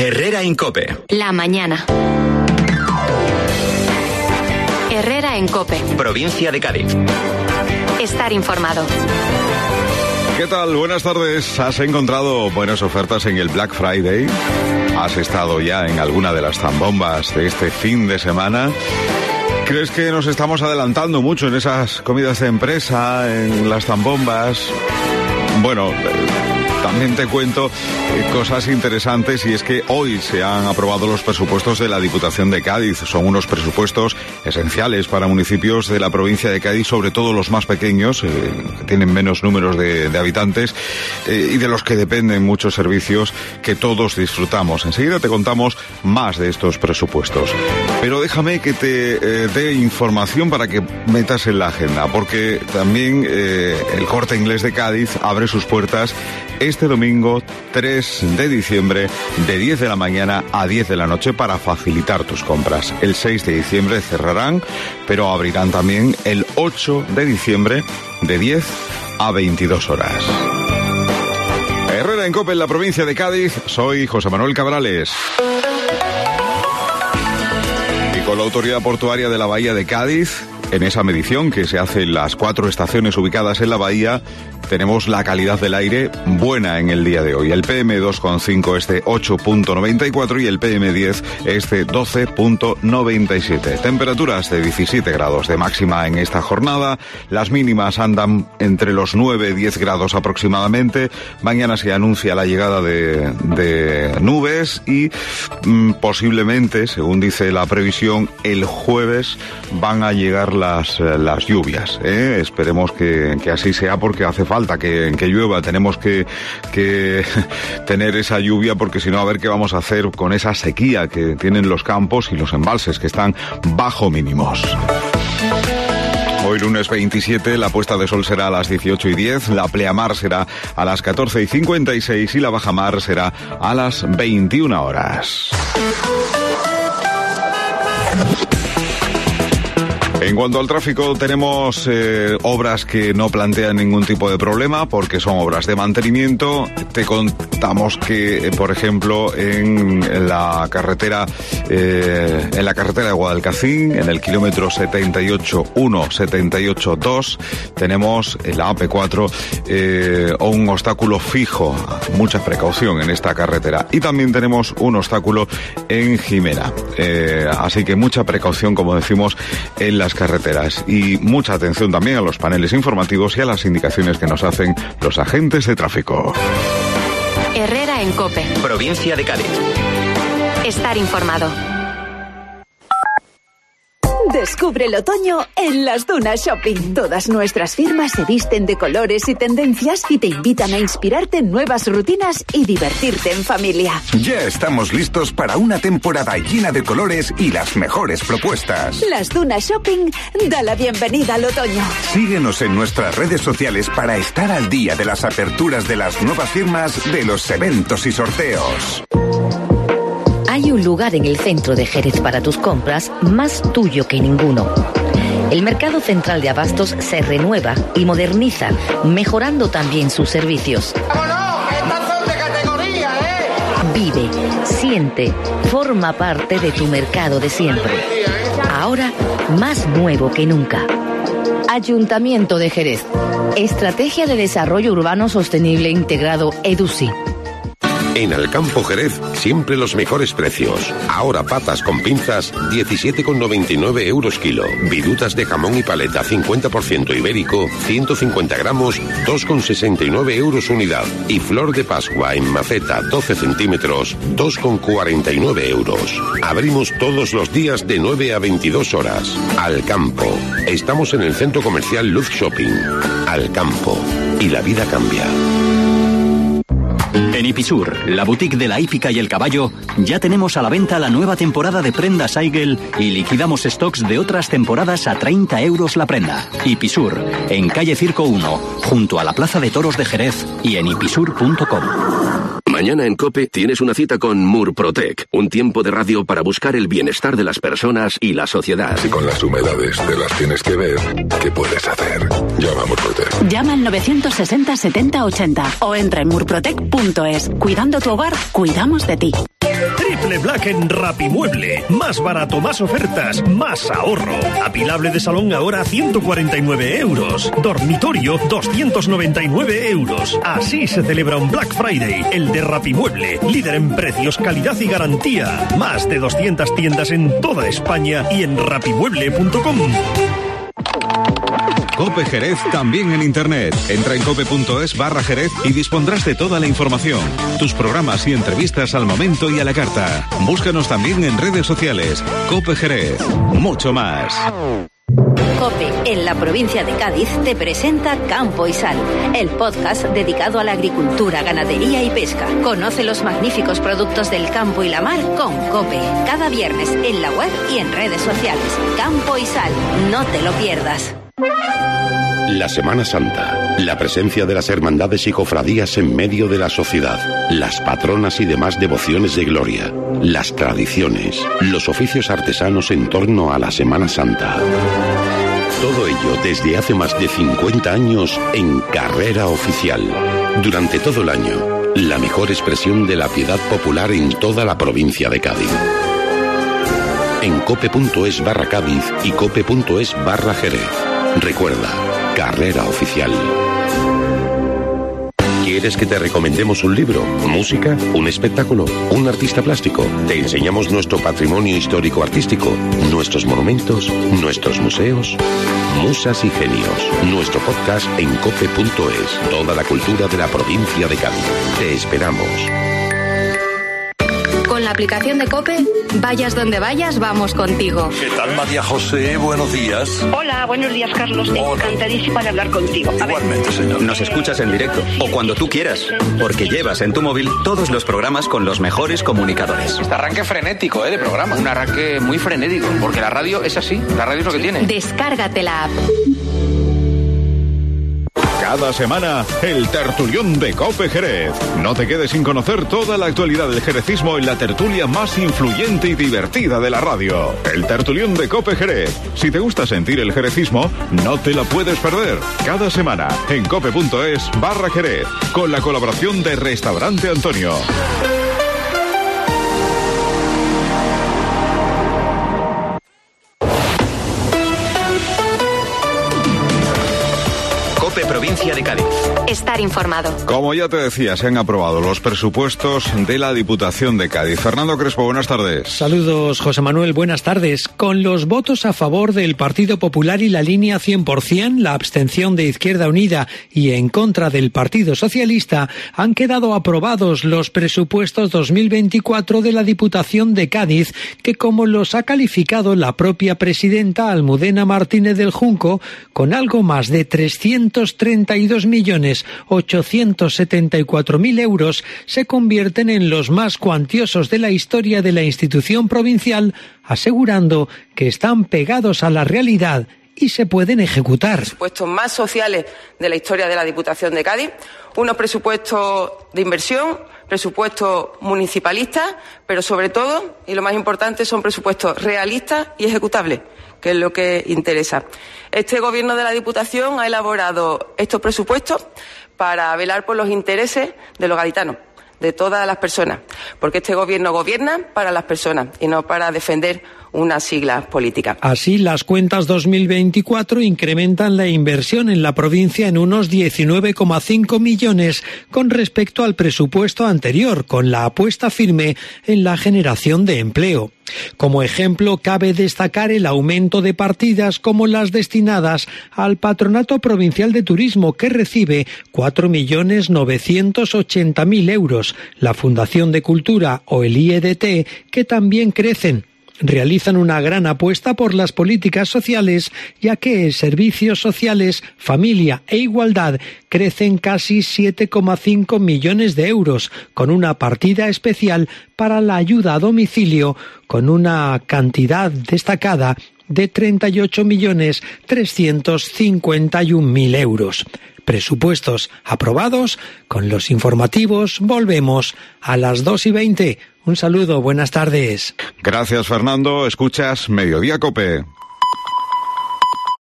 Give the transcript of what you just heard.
Herrera en COPE. La mañana. Herrera en COPE. Provincia de Cádiz. Estar informado. ¿Qué tal? Buenas tardes. ¿Has encontrado buenas ofertas en el Black Friday? ¿Has estado ya en alguna de las zambombas de este fin de semana? ¿Crees que nos estamos adelantando mucho en esas comidas de empresa, en las zambombas? Bueno, también te cuento cosas interesantes, y es que hoy se han aprobado los presupuestos de la Diputación de Cádiz. Son unos presupuestos esenciales para municipios de la provincia de Cádiz, sobre todo los más pequeños, que tienen menos números de habitantes, y de los que dependen muchos servicios que todos disfrutamos. Enseguida te contamos más de estos presupuestos. Pero déjame que te dé información para que metas en la agenda, porque también el Corte Inglés de Cádiz abre sus puertas este domingo 3 de diciembre de 10 de la mañana a 10 de la noche para facilitar tus compras. El 6 de diciembre cerrarán, pero abrirán también el 8 de diciembre de 10 a 22 horas. Herrera en COPE, en la provincia de Cádiz. Soy José Manuel Cabrales. Y con la Autoridad Portuaria de la Bahía de Cádiz, en esa medición que se hace en las 4 estaciones ubicadas en la bahía, tenemos la calidad del aire buena en el día de hoy. El PM2,5 es de 8.94 y el PM10 es de 12.97. Temperaturas de 17 grados de máxima en esta jornada. Las mínimas andan entre los 9 y 10 grados aproximadamente. Mañana se anuncia la llegada de nubes y posiblemente, según dice la previsión, el jueves van a llegar las lluvias. Esperemos que así sea, porque hace falta que llueva. Tenemos que tener esa lluvia, porque si no, a ver qué vamos a hacer con esa sequía que tienen los campos y los embalses, que están bajo mínimos. Hoy lunes 27, la puesta de sol será a las 18:10, la pleamar será a las 14:56 y la bajamar será a las 21 horas. En cuanto al tráfico, tenemos obras que no plantean ningún tipo de problema porque son obras de mantenimiento. Te contamos que, por ejemplo, en la carretera de Guadalcacín, en el kilómetro 78.1, 78.2, tenemos en la AP4 un obstáculo fijo. Mucha precaución en esta carretera. Y también tenemos un obstáculo en Jimena. Así que mucha precaución, como decimos, en las carreteras, y mucha atención también a los paneles informativos y a las indicaciones que nos hacen los agentes de tráfico. Herrera en COPE. Provincia de Cádiz. Estar informado. Descubre el otoño en Las Dunas Shopping. Todas nuestras firmas se visten de colores y tendencias y te invitan a inspirarte en nuevas rutinas y divertirte en familia. Ya estamos listos para una temporada llena de colores y las mejores propuestas. Las Dunas Shopping da la bienvenida al otoño. Síguenos en nuestras redes sociales para estar al día de las aperturas de las nuevas firmas, de los eventos y sorteos. Hay un lugar en el centro de Jerez para tus compras más tuyo que ninguno. El Mercado Central de Abastos se renueva y moderniza, mejorando también sus servicios. ¡Vámonos! ¡Estas son de categoría, Vive, siente, forma parte de tu mercado de siempre. Ahora más nuevo que nunca. Ayuntamiento de Jerez. Estrategia de Desarrollo Urbano Sostenible Integrado EDUSI. En Alcampo Jerez, siempre los mejores precios. Ahora patas con pinzas, 17,99 € kilo. Virutas de jamón y paleta 50% ibérico, 150 gramos, 2,69 € unidad. Y flor de Pascua en maceta 12 centímetros, 2,49 €. Abrimos todos los días de 9 a 22 horas. Alcampo. Estamos en el centro comercial Luz Shopping. Alcampo. Y la vida cambia. En Ipisur, la boutique de la hípica y el caballo, ya tenemos a la venta la nueva temporada de prendas Aigel y liquidamos stocks de otras temporadas a 30 € la prenda. Ipisur, en calle Circo 1, junto a la Plaza de Toros de Jerez y en ipisur.com. Mañana en COPE tienes una cita con Murprotec, un tiempo de radio para buscar el bienestar de las personas y la sociedad. Si con las humedades te las tienes que ver, ¿qué puedes hacer? Llama a Murprotec. Llama al 960 70 80 o entra en murprotec.es. Cuidando tu hogar, cuidamos de ti. Triple Black en Rapimueble. Más barato, más ofertas, más ahorro. Apilable de salón ahora a 149 euros. Dormitorio 299 euros. Así se celebra un Black Friday, el de Rapimueble. Líder en precios, calidad y garantía. Más de 200 tiendas en toda España y en rapimueble.com. Cope Jerez también en internet. Entra en cope.es/Jerez y dispondrás de toda la información. Tus programas y entrevistas al momento y a la carta. Búscanos también en redes sociales. Cope Jerez. Mucho más. COPE, en la provincia de Cádiz, te presenta Campo y Sal, el podcast dedicado a la agricultura, ganadería y pesca. Conoce los magníficos productos del campo y la mar con COPE. Cada viernes en la web y en redes sociales. Campo y Sal, no te lo pierdas. La Semana Santa, la presencia de las hermandades y cofradías en medio de la sociedad, las patronas y demás devociones de gloria, las tradiciones, los oficios artesanos en torno a la Semana Santa. Todo ello desde hace más de 50 años en Carrera Oficial. Durante todo el año, la mejor expresión de la piedad popular en toda la provincia de Cádiz. En cope.es/Cádiz y cope.es/Jerez. Recuerda, Carrera Oficial. ¿Quieres que te recomendemos un libro, música, un espectáculo, un artista plástico? Te enseñamos nuestro patrimonio histórico-artístico, nuestros monumentos, nuestros museos. Musas y Genios, nuestro podcast en cope.es. Toda la cultura de la provincia de Cádiz. Te esperamos. Con la aplicación de COPE, vayas donde vayas, vamos contigo. ¿Qué tal, María José? Buenos días. Hola, buenos días, Carlos. Encantadísima de hablar contigo. Igualmente, señor. Nos escuchas en directo o cuando tú quieras, porque llevas en tu móvil todos los programas con los mejores comunicadores. Este arranque frenético, de programa. Un arranque muy frenético, porque la radio es así. La radio es lo que tiene. Descárgate la app. Cada semana, el tertulión de Cope Jerez. No te quedes sin conocer toda la actualidad del jerecismo en la tertulia más influyente y divertida de la radio. El tertulión de Cope Jerez. Si te gusta sentir el jerecismo, no te la puedes perder. Cada semana, en cope.es/Jerez, con la colaboración de Restaurante Antonio. Provincia de Cádiz. Estar informado. Como ya te decía, se han aprobado los presupuestos de la Diputación de Cádiz. Fernando Crespo, buenas tardes. Saludos, José Manuel, buenas tardes. Con los votos a favor del Partido Popular y la línea 100%, la abstención de Izquierda Unida y en contra del Partido Socialista, han quedado aprobados los presupuestos 2024 de la Diputación de Cádiz, que como los ha calificado la propia presidenta Almudena Martínez del Junco, con algo más de 332.874.000 euros, se convierten en los más cuantiosos de la historia de la institución provincial, asegurando que están pegados a la realidad y se pueden ejecutar. Presupuestos más sociales de la historia de la Diputación de Cádiz, unos presupuestos de inversión, presupuestos municipalistas, pero sobre todo, y lo más importante, son presupuestos realistas y ejecutables, que es lo que interesa. Este Gobierno de la Diputación ha elaborado estos presupuestos para velar por los intereses de los gaditanos, de todas las personas, porque este Gobierno gobierna para las personas y no para defender una sigla política. Así, las cuentas 2024 incrementan la inversión en la provincia en unos 19,5 millones con respecto al presupuesto anterior, con la apuesta firme en la generación de empleo. Como ejemplo, cabe destacar el aumento de partidas como las destinadas al Patronato Provincial de Turismo, que recibe 4.980.000 euros, la Fundación de Cultura o el IEDT, que también crecen. Realizan una gran apuesta por las políticas sociales, ya que servicios sociales, familia e igualdad crecen casi 7,5 millones de euros, con una partida especial para la ayuda a domicilio, con una cantidad destacada de 38.351.000 euros. Presupuestos aprobados. Con los informativos volvemos a las 2:20. Un saludo, buenas tardes. Gracias, Fernando. Escuchas Mediodía COPE.